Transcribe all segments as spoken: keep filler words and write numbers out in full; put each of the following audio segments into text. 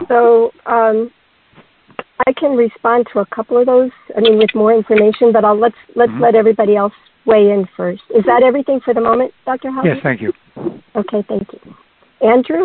So um, I can respond to a couple of those, I mean, with more information, but I'll let's let's mm-hmm. let everybody else weigh in first. Is that everything for the moment, Doctor Howard? Yes, thank you. Okay, thank you. Andrew?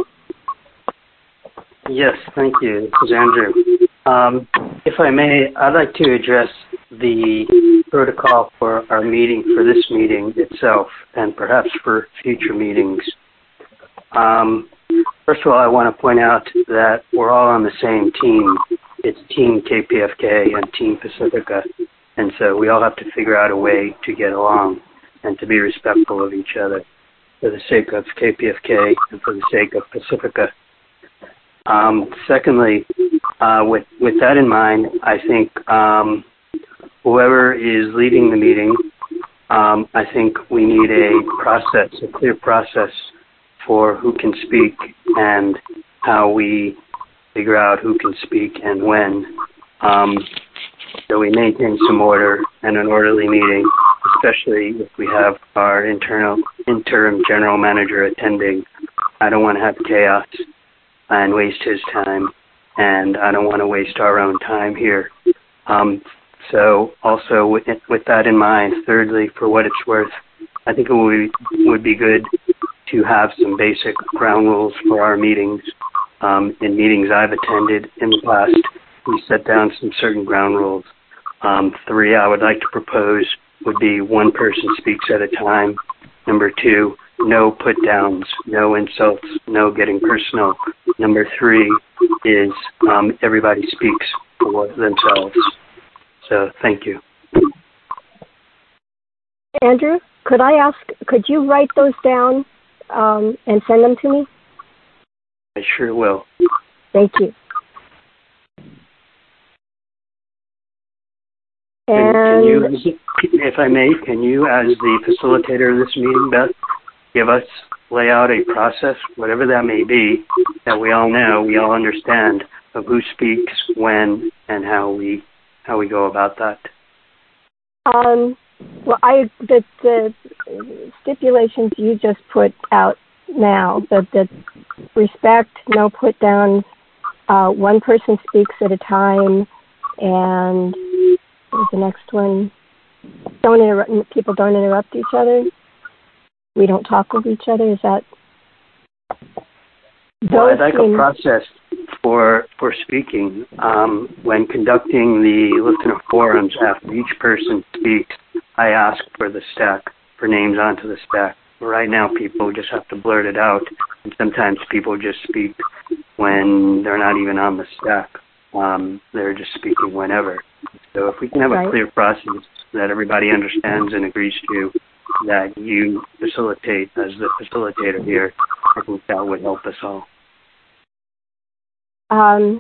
Yes, thank you. This is Andrew. Um, if I may, I'd like to address the protocol for our meeting, for this meeting itself, and perhaps for future meetings. Um, first of all, I want to point out that we're all on the same team. It's Team K P F K and Team Pacifica, and so we all have to figure out a way to get along and to be respectful of each other for the sake of K P F K and for the sake of Pacifica. Um, secondly, uh, with, with that in mind, I think um, whoever is leading the meeting, um, I think we need a process, a clear process for who can speak and how we figure out who can speak and when, um, so we maintain some order and an orderly meeting, especially if we have our internal interim general manager attending. I don't want to have chaos and waste his time, and I don't want to waste our own time here. Um, so also with, with that in mind, thirdly, for what it's worth, I think it would be, would be good to have some basic ground rules for our meetings. Um, in meetings I've attended in the past, we set down some certain ground rules. Um, three I would like to propose would be one person speaks at a time. Number two, no put-downs, no insults, no getting personal. Number three is um, everybody speaks for themselves. So thank you. Andrew, could I ask, could you write those down um, and send them to me? I sure will. Thank you. And can, can you, if I may, can you, as the facilitator of this meeting, Beth, give us, lay out a process, whatever that may be, that we all know, we all understand, of who speaks, when, and how we how we go about that? Um, well, I the, the stipulations you just put out now, the, the respect, no put downs, uh, one person speaks at a time, and what's the next one? Don't interrupt. People don't interrupt each other. We don't talk with each other. Is that? Well, I'd like a process for for speaking um, when conducting the listener forums. After each person speaks, I ask for the stack, for names onto the stack. Right now, people just have to blurt it out, and sometimes people just speak when they're not even on the stack. Um, they're just speaking whenever. So if we can have right. a clear process that everybody understands and agrees to, that you facilitate as the facilitator here, I think that would help us all. Um,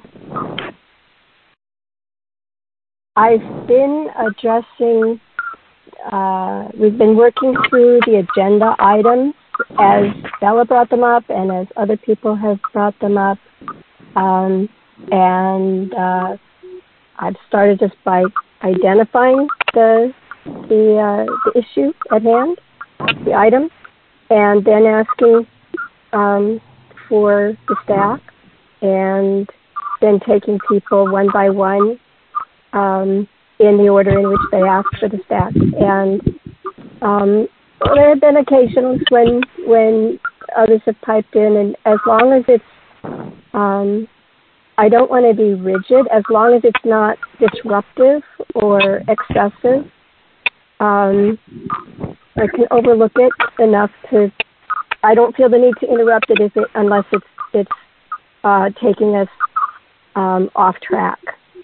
I've been addressing, uh, we've been working through the agenda items as Bella brought them up and as other people have brought them up. Um, and uh, I've started just by identifying the the, uh, the issue at hand, the item, and then asking um, for the stack, and then taking people one by one um, in the order in which they ask for the stack. And um, there have been occasions when when others have piped in, and as long as it's, um, I don't want to be rigid, as long as it's not disruptive or excessive, um, I can overlook it enough to, I don't feel the need to interrupt it, if it unless it's, it's uh, taking us um, off track.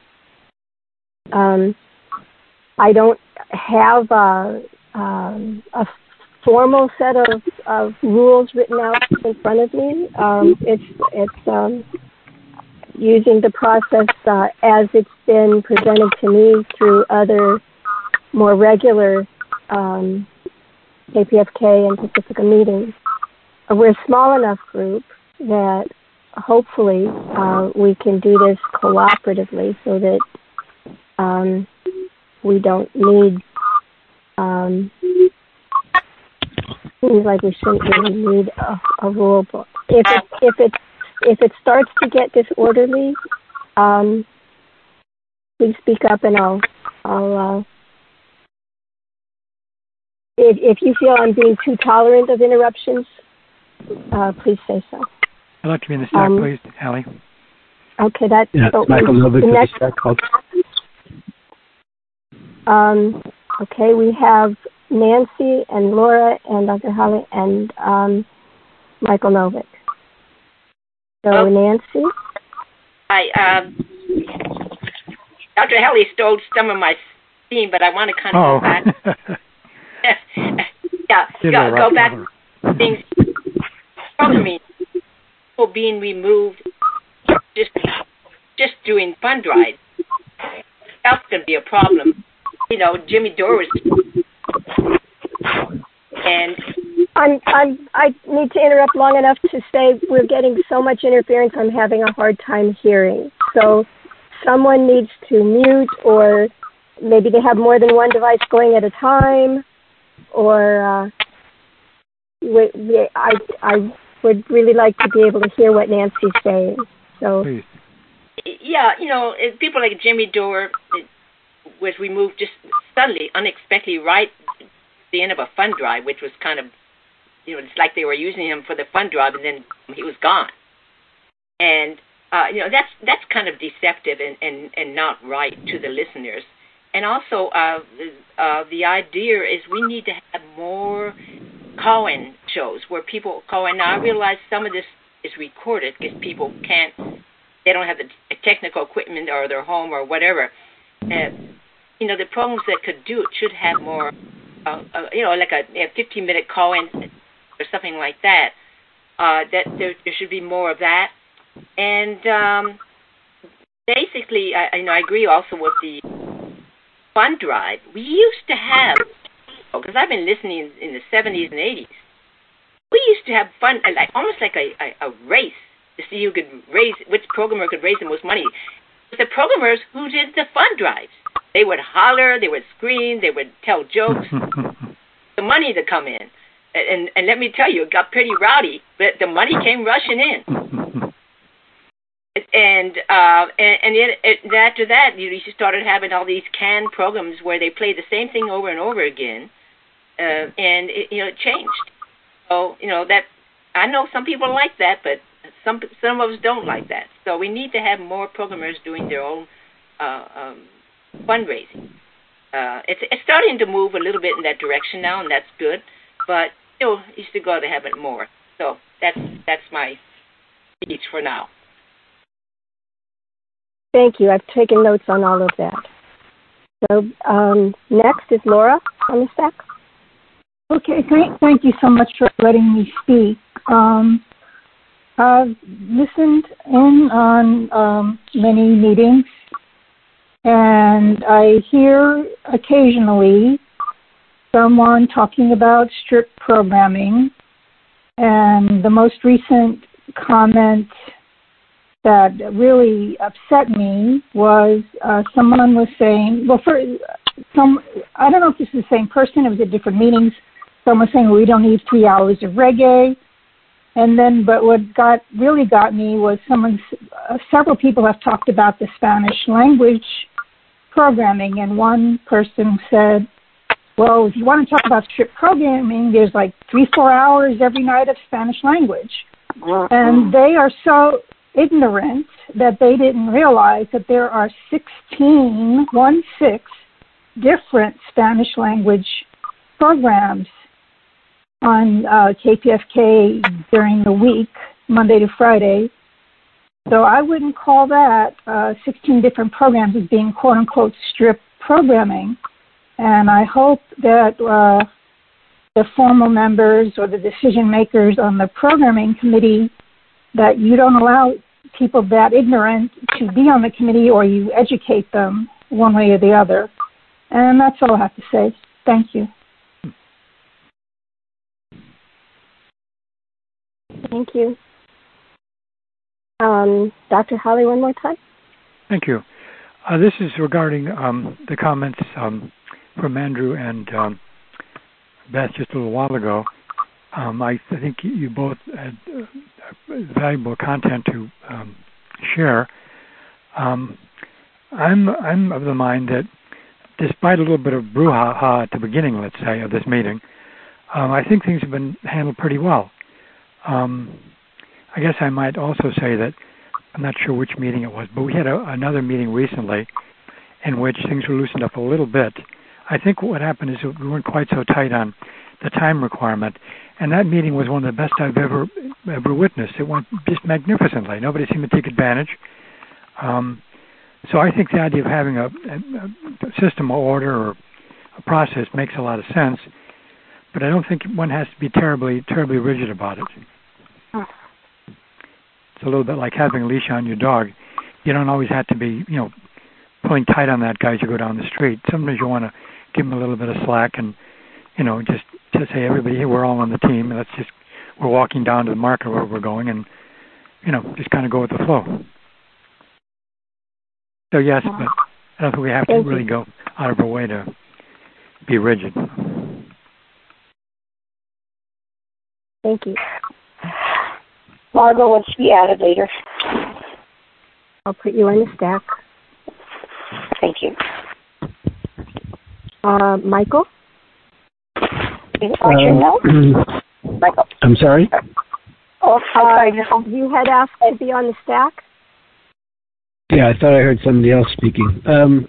Um, I don't have a, um, a formal set of, of rules written out in front of me. Um, it's it's um, using the process uh, as it's been presented to me through other more regular um, K P F K and Pacifica meetings. We're a small enough group that hopefully uh, we can do this cooperatively so that um, we don't need, um, seems like we shouldn't really need a, a rule book. If, it, if it's if it starts to get disorderly, um, please speak up, and I'll, I'll. Uh, if if you feel I'm being too tolerant of interruptions, uh, please say so. I'd like to be in the stack, um, please, Hallie. Okay, that. Yeah, so Michael Novick the to next, the stack. Um, okay, we have Nancy and Laura and Doctor Hallie and um, Michael Novick. So oh. Nancy. Hi, um, Doctor Hallie stole some of my theme, but I want to kind of oh. go back. yeah, go, right go back to things. Programming, people being removed, just just doing fund drives. That's going to be a problem. You know, Jimmy Dore was, and I'm I'm I need to interrupt long enough to say we're getting so much interference. I'm having a hard time hearing. So someone needs to mute, or maybe they have more than one device going at a time, or uh, we, we, I I would really like to be able to hear what Nancy's saying. So. Please. Yeah, you know, people like Jimmy Dore was removed just suddenly, unexpectedly, right at the end of a fund drive, which was kind of, you know, it's like they were using him for the fund drive, and then he was gone. And, uh, you know, that's that's kind of deceptive and, and, and not right to the listeners. And also, uh, uh, the idea is we need to have more call-in shows where people call in. Now, I realize some of this is recorded because people can't, they don't have the technical equipment or their home or whatever. Uh, you know, the programs that could do it should have more, uh, uh, you know, like a fifteen-minute call-in or something like that. Uh, that there, there should be more of that. And um, basically, I, you know, I agree also with the fund drive. We used to have, because I've been listening in, in the seventies and eighties, we used to have fun, like almost like a, a, a race to see who could raise, which programmer could raise the most money. But the programmers who did the fund drives, they would holler, they would scream, they would tell jokes, the money to come in. And, and let me tell you, it got pretty rowdy, but the money came rushing in. And uh, and, and it, it, after that, you started having all these canned programs where they play the same thing over and over again, uh, and it, you know, it changed. So you know that I know some people like that, but some some of us don't like that. So we need to have more programmers doing their own uh, um, fundraising. Uh, it's it's starting to move a little bit in that direction now, and that's good. But still, you still got to have it more. So that's that's my speech for now. Thank you. I've taken notes on all of that. So um, next is Laura on the stack. Okay, thank, thank you so much for letting me speak. Um, I've listened in on um, many meetings, and I hear occasionally someone talking about strip programming, and the most recent comment that really upset me was uh, someone was saying, well, for some, I don't know if this is the same person, it was at different meetings, someone was saying, well, we don't need three hours of reggae. And then, but what got really got me was someone, uh, several people have talked about the Spanish language programming, and one person said, well, if you want to talk about strip programming, there's like three, four hours every night of Spanish language. And they are so ignorant that they didn't realize that there are sixteen, one six, different Spanish language programs on uh, K P F K during the week, Monday to Friday. So I wouldn't call that uh, sixteen different programs as being quote-unquote strip programming. And I hope that uh, the formal members or the decision makers on the programming committee, that you don't allow people that ignorant to be on the committee, or you educate them one way or the other. And that's all I have to say. Thank you. Thank you. Um, Doctor Hallie, one more time. Thank you. Uh, this is regarding um, the comments um, from Andrew and um, Beth just a little while ago. Um, I, I think you both had uh, valuable content to um, share. Um, I'm I'm of the mind that despite a little bit of brouhaha at the beginning, let's say, of this meeting, um, I think things have been handled pretty well. Um, I guess I might also say that I'm not sure which meeting it was, but we had a, another meeting recently in which things were loosened up a little bit. I think what happened is we weren't quite so tight on the time requirement, and that meeting was one of the best I've ever ever witnessed. It went just magnificently. Nobody seemed to take advantage. Um, so I think the idea of having a, a, a system or order or a process makes a lot of sense, but I don't think one has to be terribly terribly rigid about it. It's a little bit like having a leash on your dog. You don't always have to be, you know, pulling tight on that guy as you go down the street. Sometimes you want to give him a little bit of slack and, you know, just to say, everybody, hey, we're all on the team. Let's just, we're walking down to the market where we're going and, you know, just kind of go with the flow. So, yes, but I don't think we have to Thank really you. go out of our way to be rigid. Thank you. Margot wants to be added later. I'll put you in the stack. Thank you. Uh, Michael? Is it my turn now? Michael. I'm sorry? Oh, Uh, I'm you had asked to be on the stack? Yeah, I thought I heard somebody else speaking. Um,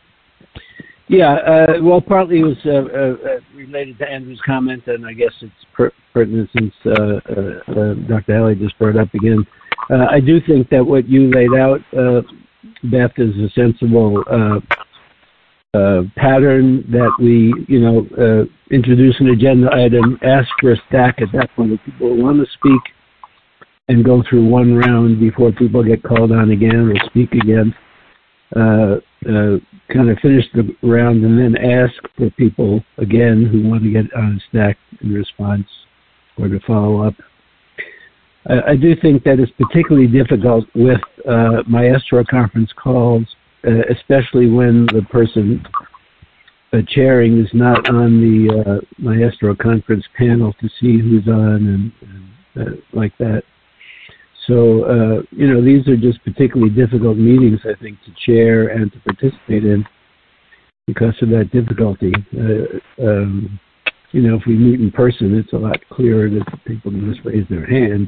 yeah, uh, well, partly it was uh, uh, related to Andrew's comment, and I guess it's per- pertinent since uh, uh, uh, Doctor Haley just brought it up again. Uh, I do think that what you laid out, uh, Beth, is a sensible uh, uh, pattern that we, you know, uh, introduce an agenda item, ask for a stack at that point if people want to speak, and go through one round before people get called on again or speak again. Uh, uh, kind of finish the round and then ask for people again who want to get on a stack in response or to follow up. I, I do think that it's particularly difficult with uh, Maestro conference calls, uh, especially when the person uh, chairing is not on the uh, Maestro conference panel to see who's on and, and uh, like that. So, uh, you know, these are just particularly difficult meetings, I think, to chair and to participate in because of that difficulty. Uh, um, you know, if we meet in person, it's a lot clearer that people can just raise their hand.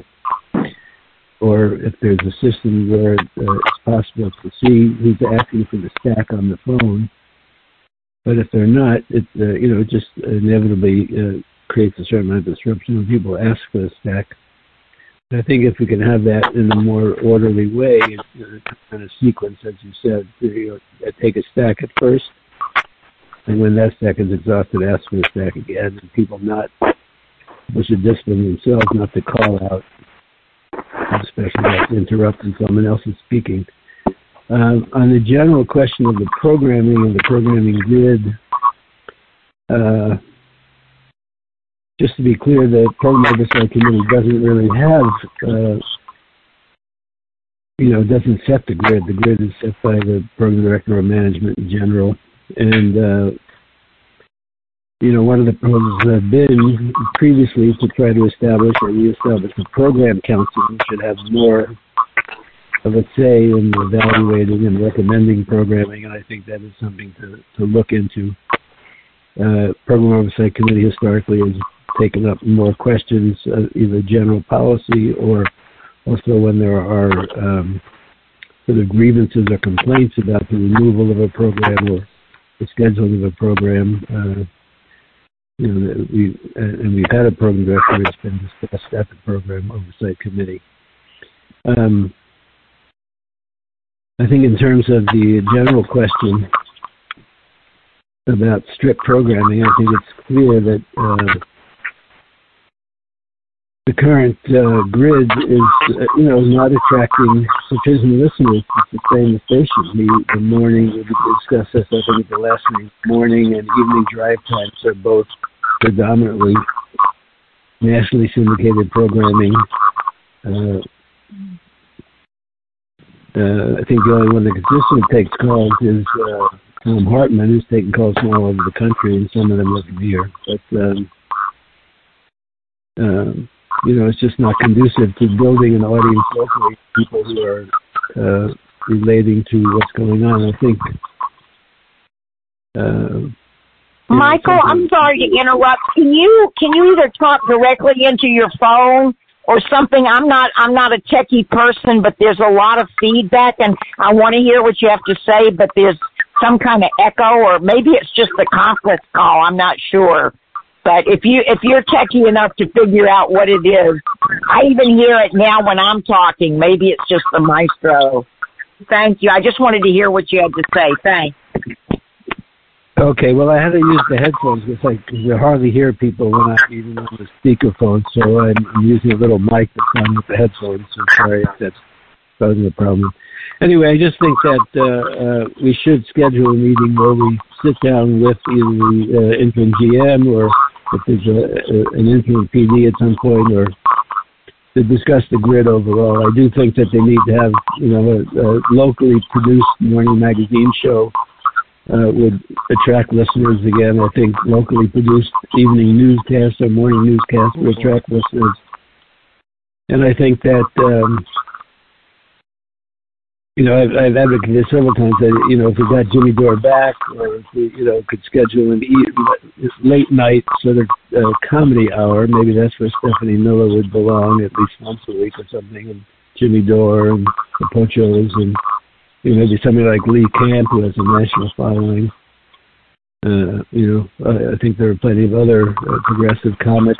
Or if there's a system where uh, it's possible to see who's asking for the stack on the phone. But if they're not, it, uh, you know, it just inevitably uh, creates a certain amount of disruption when people ask for the stack. I think if we can have that in a more orderly way, in a kind of sequence, as you said, you know, take a stack at first, and when that stack is exhausted, ask for the stack again, and people not, people should discipline themselves not to call out, especially not to interrupt when someone else is speaking. Um, on the general question of the programming and the programming grid, uh, just to be clear, the Program Oversight Committee doesn't really have, uh, you know, doesn't set the grid. The grid is set by the Program Director or Management in general. And, uh, you know, one of the proposals have been previously to try to establish or reestablish a program council which should have more of a say in evaluating and recommending programming, and I think that is something to, to look into. Uh, Program Oversight Committee historically has taken up more questions, uh, either general policy or also when there are um, sort of grievances or complaints about the removal of a program or the scheduling of a program. Uh, you know, we and we've had a program director that's been discussed at the Program Oversight Committee. Um, I think in terms of the general question about strict programming, I think it's clear that uh, the current uh, grid is, uh, you know, not attracting sufficient listeners to sustain the station. The, the morning, we discussed this, I think, the last week, morning and evening drive times are both predominantly nationally syndicated programming. Uh, uh, I think the only one that consistently takes calls is uh, Tom Hartman, who's taking calls from all over the country, and some of them are from here. But um, um, you know, it's just not conducive to building an audience locally, people who are uh, relating to what's going on. I think. Uh, Michael, I'm sorry to interrupt. Can you can you either talk directly into your phone or something? I'm not I'm not a techie person, but there's a lot of feedback, and I want to hear what you have to say. But there's some kind of echo, or maybe it's just the conference call. I'm not sure. But if you if you're techie enough to figure out what it is, I even hear it now when I'm talking. Maybe it's just the maestro. Thank you. I just wanted to hear what you had to say. Thanks. Okay, well, I had to use the headphones because I you hardly hear people when I'm even on the speakerphone, so I'm, I'm using a little mic that's on with the headphones. So sorry if that's causing a problem. Anyway, I just think that uh, uh, we should schedule a meeting where we sit down with either the uh, interim G M or if there's a, a, an interim P D at some point, or to discuss the grid overall. I do think that they need to have, you know, a, a locally produced morning magazine show. Uh, would attract listeners again. I think locally produced evening newscasts or morning newscasts would attract listeners. And I think that, um, you know, I've, I've advocated several times that, you know, if we got Jimmy Dore back, or if we, you know, could schedule an e- late night sort of uh, comedy hour, maybe that's where Stephanie Miller would belong at least once a week or something, and Jimmy Dore and the Pochos and, you know, maybe somebody like Lee Camp, who has a national following. Uh, you know, I, I think there are plenty of other uh, progressive comics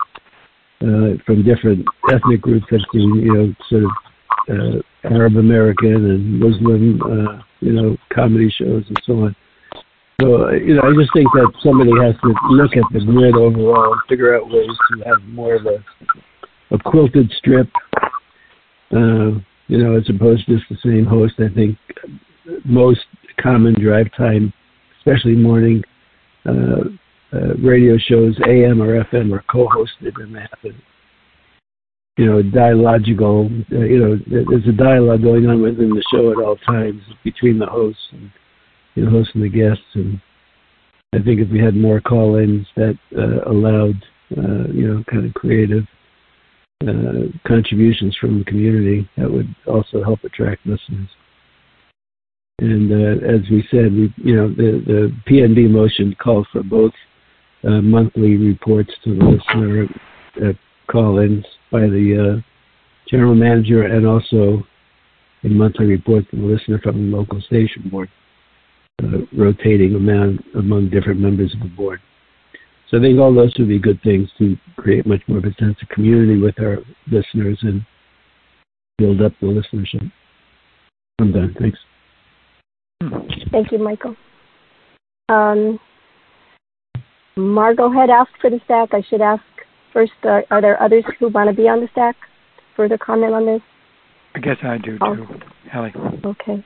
uh, from different ethnic groups. I've seen, you know, sort of uh, Arab American and Muslim, uh, you know, comedy shows and so on. So, you know, I just think that somebody has to look at the grid overall and figure out ways to have more of a, a quilted strip. Uh, You know, as opposed to just the same host. I think most common drive time, especially morning uh, uh, radio shows, A M or F M, are co-hosted, and they have a, you know, dialogical, uh, you know, there's a dialogue going on within the show at all times between the hosts and, you know, hosts and the guests. And I think if we had more call-ins that uh, allowed, uh, you know, kind of creative Uh, contributions from the community, that would also help attract listeners. And uh, as we said, we, you know, the, the P N B motion calls for both uh, monthly reports to the listener, uh, call-ins by the uh, general manager, and also a monthly report to the listener from the local station board, uh, rotating among, among different members of the board. So I think all those would be good things to create much more of a sense of community with our listeners and build up the listenership. I'm done. Thanks. Thank you, Michael. Um, Margot had asked for the stack. I should ask first, uh, are there others who want to be on the stack? Further comment on this? I guess I do, oh. too, Hallie. Okay.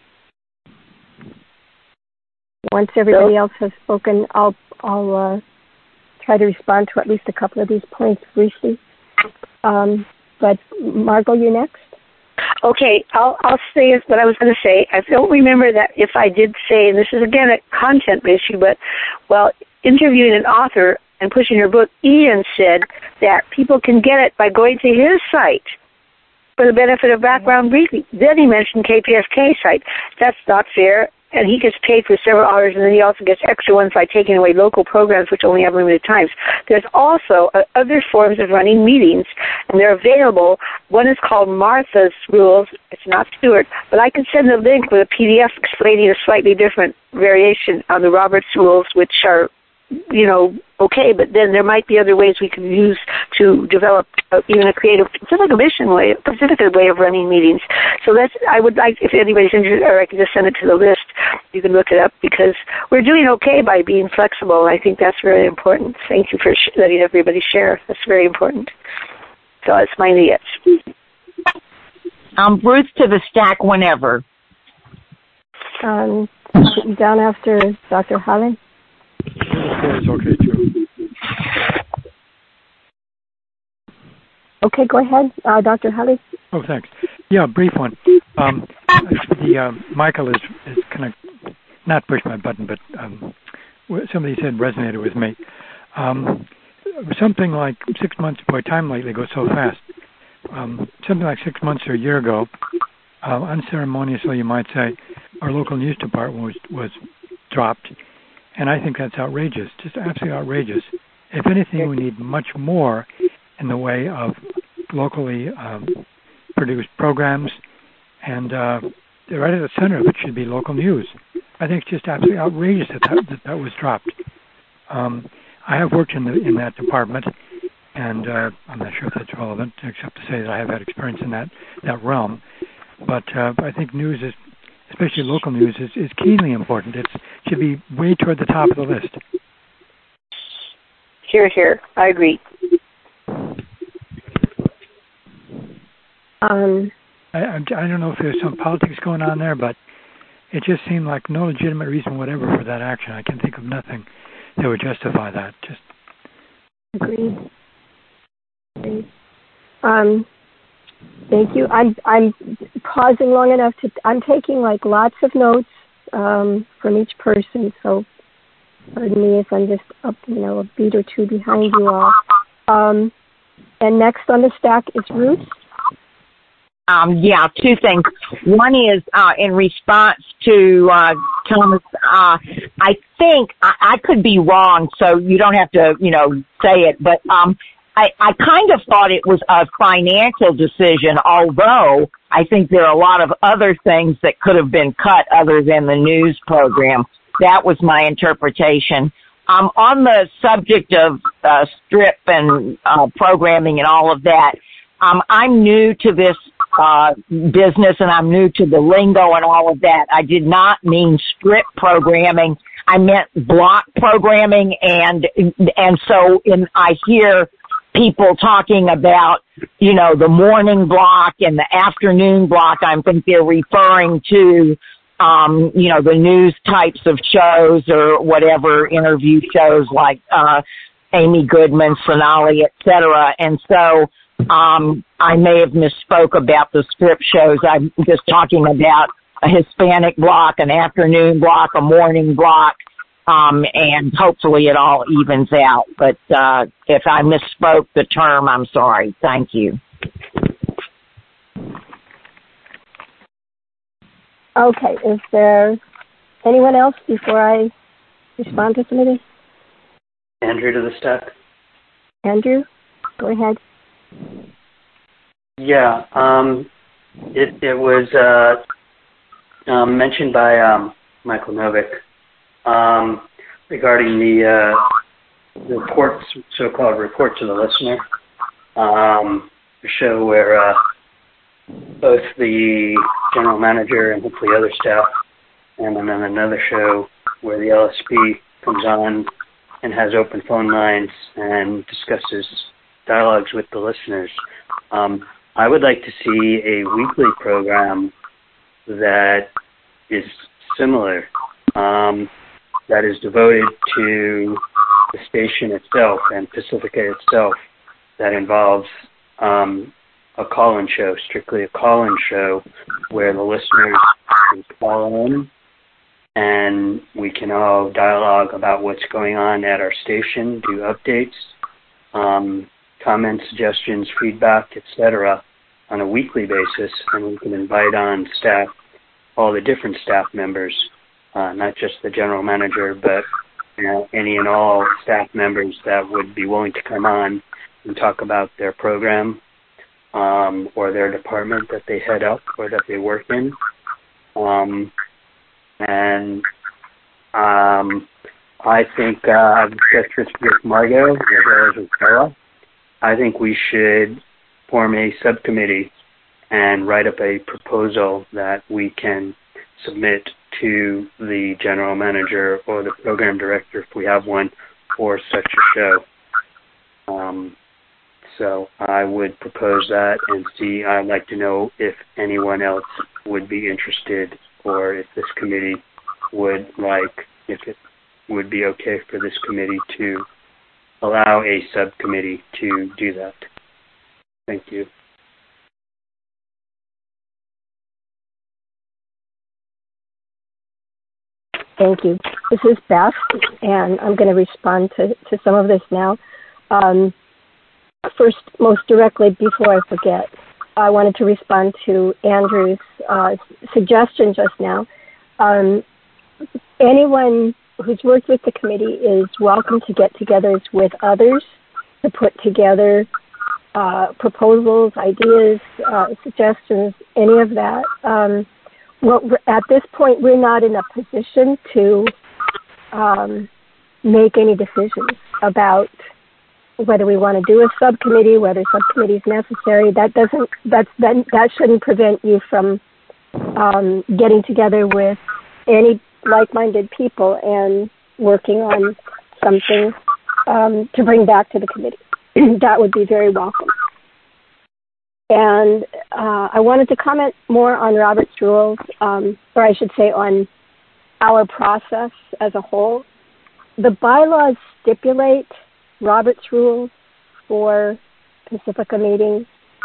Once everybody else has spoken, I'll I'll uh, try to respond to at least a couple of these points briefly. Um, but Margot, you next. Okay, I'll I'll say what I was going to say. I don't remember that if I did say, and this is again a content issue, but well, interviewing an author and pushing your book, Ian said that people can get it by going to his site for the benefit of background briefing. Then he mentioned K P S K site. That's not fair. And he gets paid for several hours, and then he also gets extra ones by taking away local programs, which only have limited times. There's also uh, other forms of running meetings, and they're available. One is called Martha's Rules. It's not Stewart, but I can send a link with a P D F explaining a slightly different variation on the Roberts Rules, which are, you know, okay, but then there might be other ways we can use to develop uh, even a creative Pacifica mission way, Pacifica way of running meetings. So that's, I would like, if anybody's interested, or I can just send it to the list, you can look it up, because we're doing okay by being flexible. I think that's very important. Thank you for sh- letting everybody share. That's very important. So that's my yes. Um, Bruce to the stack whenever. Um, down after Doctor Holland. It's okay, too. Okay, go ahead, uh, Doctor Holly. Oh, thanks. Yeah, brief one. Um, the uh, Michael is, is kind of not pushed my button, but um, somebody said resonated with me. Um, something like six months, boy, time lately goes so fast. Um, something like six months or a year ago, uh, unceremoniously, you might say, our local news department was, was dropped. And I think that's outrageous, just absolutely outrageous. If anything, we need much more in the way of locally um, produced programs, and uh, right at the center of it should be local news. I think it's just absolutely outrageous that that, that, that was dropped. Um, I have worked in the in that department, and uh, I'm not sure if that's relevant, except to say that I have had experience in that, that realm. But uh, I think news is, especially local news, is, is keenly important. It should be way toward the top of the list. Here, here. I agree. Um, I, I, I don't know if there's some politics going on there, but it just seemed like no legitimate reason whatever for that action. I can think of nothing that would justify that. Just agreed. Agreed. Um, thank you. I'm I'm pausing long enough to. I'm taking like lots of notes um, from each person. So pardon me if I'm just up, you know, a beat or two behind you all. Um, and next on the stack is Ruth. Um, yeah, two things. One is uh, in response to uh, Thomas. Uh, I think I, I could be wrong, so you don't have to, you know, say it. But um, I, I kind of thought it was a financial decision, although I think there are a lot of other things that could have been cut other than the news program. That was my interpretation. Um, on the subject of uh, strip and uh, programming and all of that, um, I'm new to this uh business, and I'm new to the lingo and all of that. I did not mean strip programming. I meant block programming, and and so in I hear people talking about, you know, the morning block and the afternoon block. I think they're referring to um, you know, the news types of shows or whatever, interview shows like uh Amy Goodman, Sonali, et cetera. And so Um, I may have misspoke about the strip shows. I'm just talking about a Hispanic block, an afternoon block, a morning block, um, and hopefully it all evens out. But uh, if I misspoke the term, I'm sorry. Thank you. Okay. Is there anyone else before I respond to somebody? Andrew to the stack. Andrew, go ahead. Yeah, um, it, it was uh, um, mentioned by um, Michael Novick um, regarding the uh, report, so-called report to the listener, um, a show where uh, both the general manager and hopefully other staff, and then another show where the L S P comes on and has open phone lines and discusses dialogues with the listeners. Um, I would like to see a weekly program that is similar, um, that is devoted to the station itself and Pacifica itself, that involves um, a call-in show, strictly a call-in show, where the listeners can call in and we can all dialogue about what's going on at our station, do updates, um, comments, suggestions, feedback, et cetera, on a weekly basis, and we can invite on staff, all the different staff members, uh, not just the general manager, but you know, any and all staff members that would be willing to come on and talk about their program um, or their department that they head up or that they work in. Um, and um, I think uh, I've discussed this with Margot as well as with Sarah. I think we should form a subcommittee and write up a proposal that we can submit to the general manager or the program director, if we have one, for such a show. Um, so I would propose that and see. I'd like to know if anyone else would be interested, or if this committee would like, if it would be okay for this committee to allow a subcommittee to do that. Thank you. Thank you. This is Beth, and I'm going to respond to, to some of this now. Um, first, most directly, before I forget, I wanted to respond to Andrew's uh, suggestion just now. Um, anyone who's worked with the committee is welcome to get together with others to put together uh, proposals, ideas, uh, suggestions, any of that. Um, well, at this point, we're not in a position to um, make any decisions about whether we want to do a subcommittee, whether subcommittee is necessary. That doesn't. That's that. That shouldn't prevent you from um, getting together with any like-minded people and working on something um, to bring back to the committee. That would be very welcome. And uh, I wanted to comment more on Robert's rules, um, or I should say on our process as a whole. The bylaws stipulate Robert's rules for Pacifica meetings.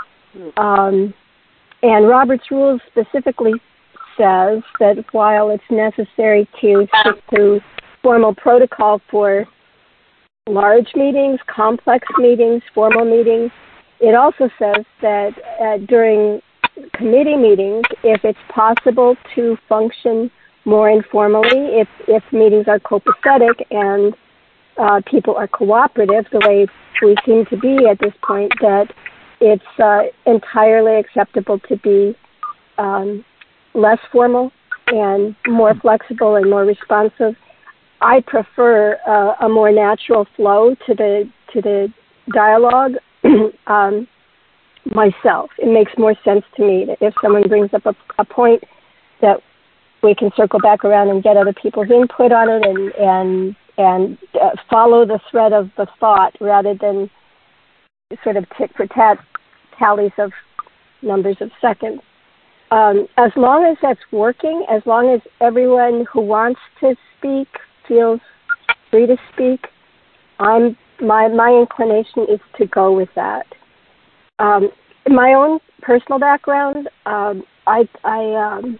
Um, and Robert's rules specifically says that while it's necessary to stick to formal protocol for large meetings, complex meetings, formal meetings, it also says that uh, during committee meetings, if it's possible to function more informally, if, if meetings are copacetic and uh, people are cooperative, the way we seem to be at this point, that it's uh, entirely acceptable to be um, less formal and more flexible and more responsive. I prefer uh, a more natural flow to the to the dialogue um, myself. It makes more sense to me that if someone brings up a, a point, that we can circle back around and get other people's input on it and and and uh, follow the thread of the thought rather than sort of tit for tat tallies of numbers of seconds. Um, as long as that's working, as long as everyone who wants to speak feels free to speak, I'm my my inclination is to go with that. Um, in my own personal background, um, I I um,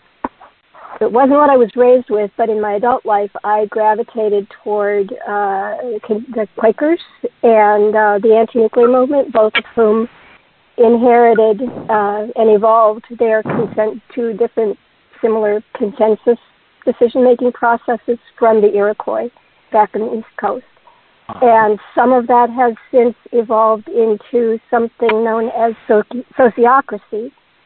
it wasn't what I was raised with, but in my adult life, I gravitated toward uh, the Quakers and uh, the anti-nuclear movement, both of whom inherited uh, and evolved their consent to different similar consensus decision-making processes from the Iroquois back on the East Coast. And some of that has since evolved into something known as soci- sociocracy,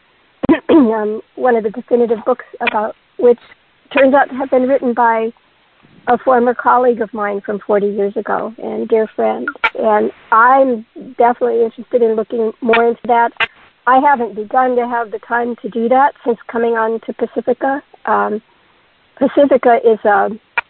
um, one of the definitive books about which turns out to have been written by a former colleague of mine from forty years ago and dear friend. And I'm definitely interested in looking more into that. I haven't begun to have the time to do that since coming on to Pacifica. Um, Pacifica is a,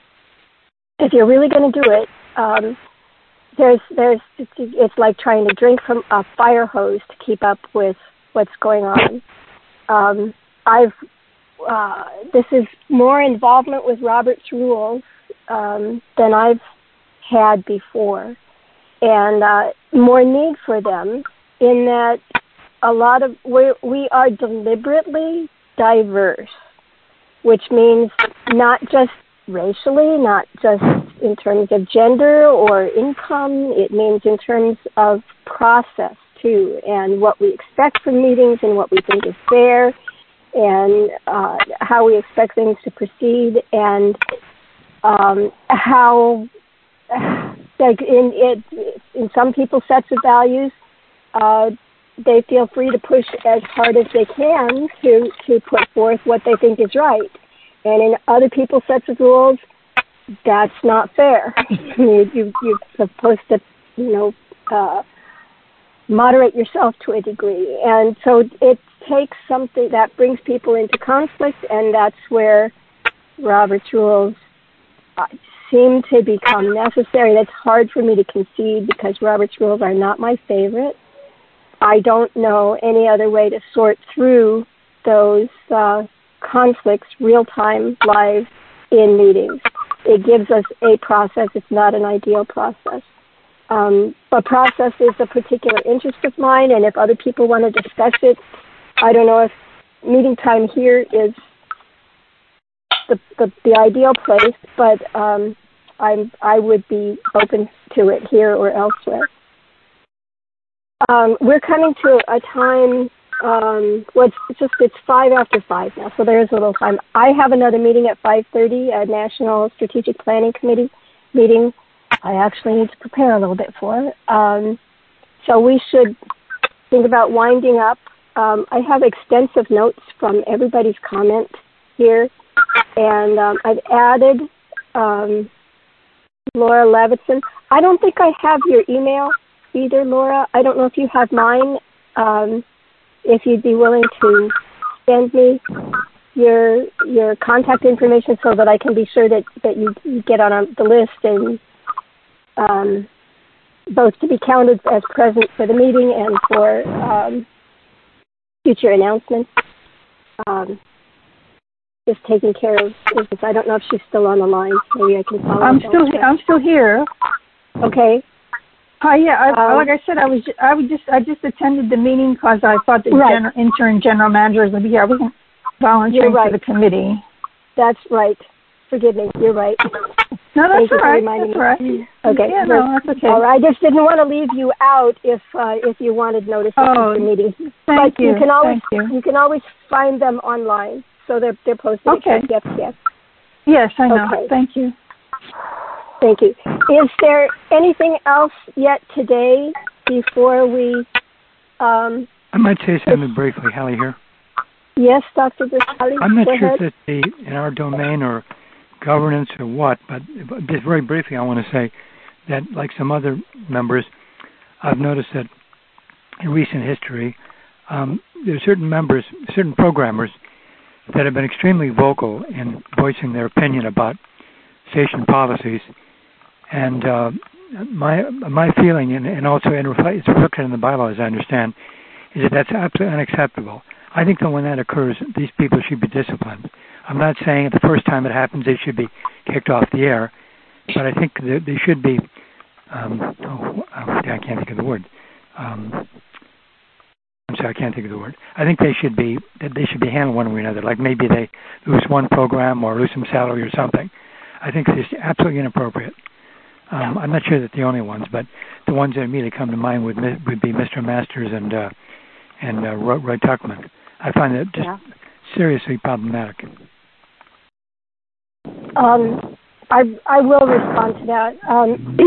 if you're really going to do it, um, there's, there's, it's like trying to drink from a fire hose to keep up with what's going on. Um, I've, uh, this is more involvement with Robert's rules um, than I've had before, and uh, more need for them in that a lot of, we we are deliberately diverse, which means not just racially, not just in terms of gender or income. It means in terms of process, too, and what we expect from meetings and what we think is fair and uh, how we expect things to proceed and um, how, like in, it, in some people's sets of values, uh, they feel free to push as hard as they can to, to put forth what they think is right. And in other people's sets of rules, that's not fair. you, you, you're supposed to, you know, uh, moderate yourself to a degree. And so it takes something that brings people into conflict, and that's where Robert's rules uh, seem to become necessary. That's hard for me to concede because Robert's rules are not my favorite. I don't know any other way to sort through those uh, conflicts real-time, live, in meetings. It gives us a process. It's not an ideal process. Um, but process is a particular interest of mine, and if other people want to discuss it, I don't know if meeting time here is the the, the ideal place, but um, I'm I would be open to it here or elsewhere. Um, we're coming to a time, um, well, it's, it's just, it's five after five now, so there is a little time. I have another meeting at five thirty, a National Strategic Planning Committee meeting I actually need to prepare a little bit for. Um, so we should think about winding up. Um, I have extensive notes from everybody's comment here, and um, I've added um, Laura Levittson. I don't think I have your email either, Laura. I don't know if you have mine. Um, if you'd be willing to send me your your contact information so that I can be sure that, that you, you get on the list and um, both to be counted as present for the meeting and for um, future announcements. Um, just taking care of business. I don't know if she's still on the line. Maybe I can follow I'm up still he- I'm still here. Okay. Hi, yeah. I, Um, like I said, I was I was just I just attended the meeting because I thought the Right. gener- intern general manager was going to be here. I wasn't volunteering You're right. for the committee. That's right. Forgive me. You're right. No, that's Thank you all for right. reminding That's me. all right. Okay. Yeah, no, that's okay. All right. I just didn't want to leave you out if uh, if you wanted notice of Oh, the meeting. Thank but you. you can always Thank you. you can always find them online, so they're they're posted. Okay. Yes, yes. Yes, I know. Okay. Thank you. Thank you. Is there anything else yet today before we? Um, I might say something briefly, Hallie here. yes, Doctor Brisali. I'm not go sure ahead. if it's the, in our domain or governance or what, but just very briefly I want to say that, like some other members, I've noticed that in recent history, um, there are certain members, certain programmers that have been extremely vocal in voicing their opinion about station policies. And uh, my my feeling, and, and also in reflect, it's reflected in the bylaws, I understand, is that that's absolutely unacceptable. I think that when that occurs, these people should be disciplined. I'm not saying the first time it happens they should be kicked off the air, but I think that they should be, um, oh, I can't think of the word. Um, I'm sorry, I can't think of the word. I think they should be they should be handled one way or another. Like maybe they lose one program or lose some salary or something. I think it's absolutely inappropriate. Um, I'm not sure that the only ones, but the ones that immediately come to mind would would be Mister Masters and uh, and uh, Roy, Roy Tuckman. I find that just Yeah. seriously problematic. Um, I I will respond to that. Um,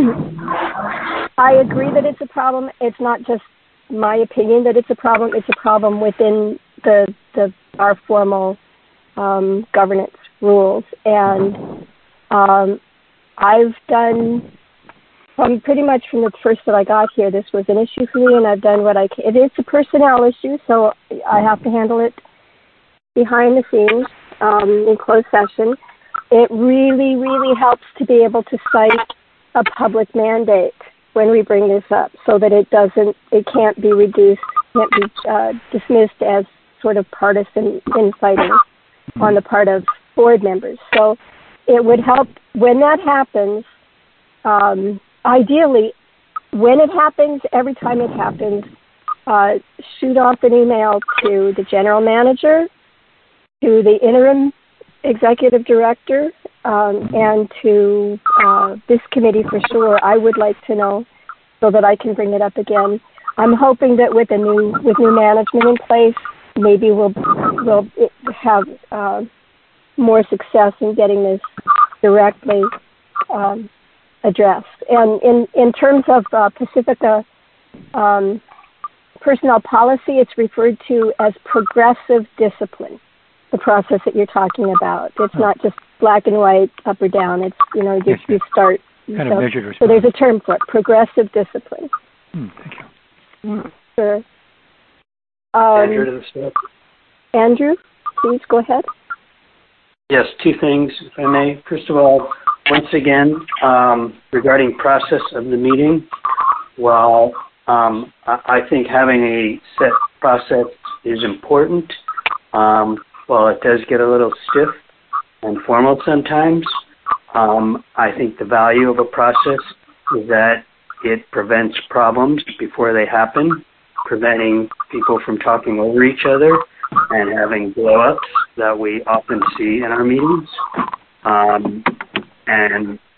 I agree that it's a problem. It's not just my opinion that it's a problem. It's a problem within the the our formal um, governance rules, and um, I've done from pretty much from the first that I got here. This was an issue for me, and I've done what I can. It is a personnel issue, so I have to handle it behind the scenes um, in closed session. It really, really helps to be able to cite a public mandate when we bring this up, so that it doesn't, it can't be reduced, can't be uh, dismissed as sort of partisan infighting on the part of board members. So it would help when that happens. Um, ideally, when it happens, every time it happens, uh, shoot off an email to the general manager, to the interim executive director, um, and to uh, this committee for sure. I would like to know so that I can bring it up again. I'm hoping that with a new with new management in place, maybe we'll we'll have uh, more success in getting this directly um, addressed. And in in terms of uh, Pacifica um, personnel policy, it's referred to as progressive discipline. The process that you're talking about. It's oh. not just black and white, up or down. It's, you know, you, yes, you start. Kind so, of measured response. So there's a term for it, progressive discipline. Hmm, thank you. Sure. Um, Andrew to the step. Andrew, please go ahead. Yes, two things, if I may. First of all, once again, um, regarding process of the meeting, well, um, I, I think having a set process is important. Um, Well, it does get a little stiff and formal sometimes. Um, I think the value of a process is that it prevents problems before they happen, preventing people from talking over each other and having blow-ups that we often see in our meetings. Um, and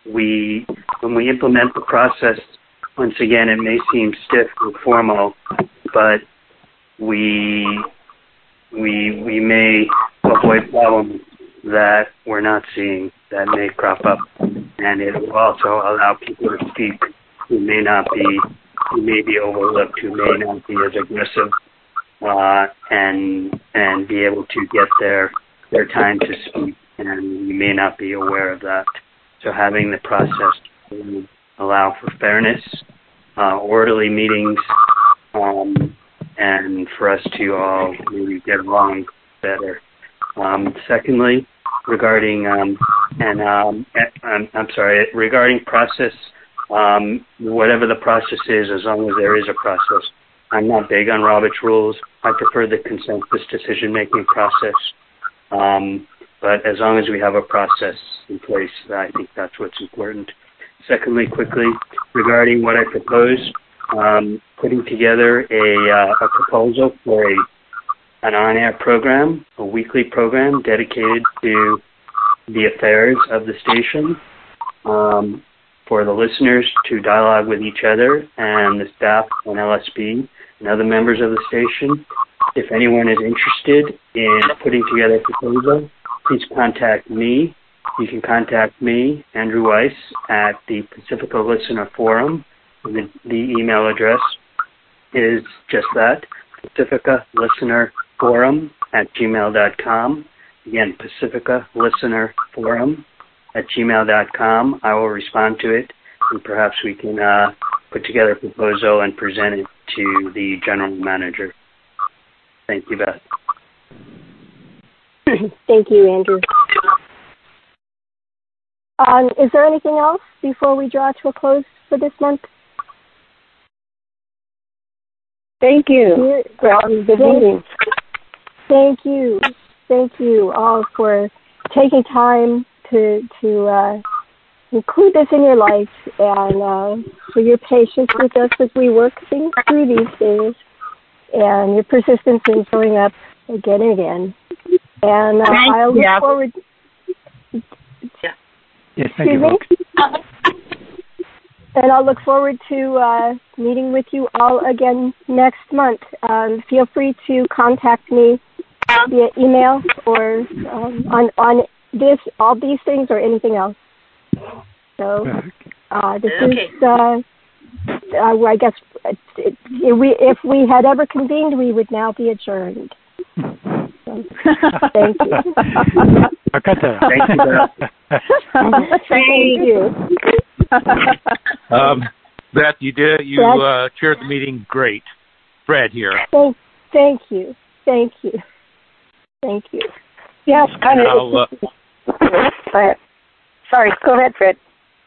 we, when we implement the process, once again, it may seem stiff and formal, but we we we may avoid problems that we're not seeing that may crop up, and it will also allow people to speak who may not be who may be overlooked, who may not be as aggressive, uh, and and be able to get their their time to speak, and we may not be aware of that. So having the process to allow for fairness, uh, orderly meetings, um, and for us to all maybe get along better. Um, secondly, regarding um, and um, I'm, I'm sorry, regarding process, um, whatever the process is, as long as there is a process. I'm not big on Robert's rules. I prefer the consensus decision-making process. Um, but as long as we have a process in place, I think that's what's important. Secondly, quickly, regarding what I propose, um, putting together a, uh, a proposal for a an on-air program, a weekly program dedicated to the affairs of the station, um, for the listeners to dialogue with each other and the staff and L S B and other members of the station. If anyone is interested in putting together a proposal, please contact me. You can contact me, Andrew Weiss, at the Pacifica Listener Forum. The, the email address is just that, Pacifica Listener Forum at gmail dot com. Again, Pacifica Listener Forum at gmail dot com. I will respond to it, and perhaps we can uh, put together a proposal and present it to the general manager. Thank you, Beth. Thank you, Andrew. Um, is there anything else before we draw to a close for this month? Thank you for all the good meetings. Thank you. Thank you all for taking time to to uh, include this in your life, and uh, for your patience with us as we work things through these things, and your persistence in showing up again and again. And uh, I look yeah. forward. Yeah. Yes, thank you. And I'll look forward to uh, meeting with you all again next month. Um, feel free to contact me via email or um, on on this, all these things, or anything else. So uh, this okay. is, uh, uh, I guess, it, it, if we if we had ever convened, we would now be adjourned. So, thank you. Thank you. Thank you. um, Beth, you did you uh, chaired the meeting great. Fred here. Thank, thank you, thank you, thank you. Yes, kind of. Uh, Go ahead. Sorry, go ahead, Fred.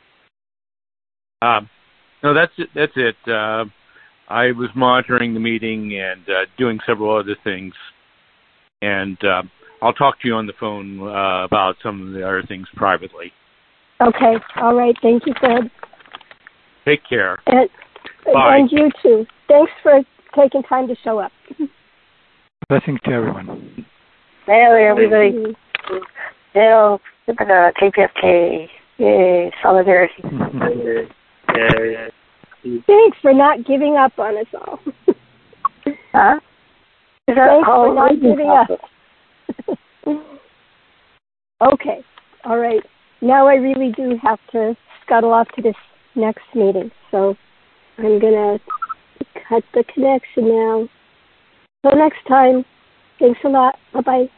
Um, no, that's it. That's it. Uh, I was monitoring the meeting and uh, doing several other things, and uh, I'll talk to you on the phone uh, about some of the other things privately. Okay, all right. Thank you, Fred. Take care. And, Bye. and you too. Thanks for taking time to show up. Blessings to everyone. Hey, everybody. Hello, uh, K P F K. Yay, solidarity. Yeah. Thanks for not giving up on us all. Huh? Is that Thanks all for not giving up. Okay, all right. Now I really do have to scuttle off to this next meeting, so I'm going to cut the connection now. Till next time, thanks a lot. Bye-bye.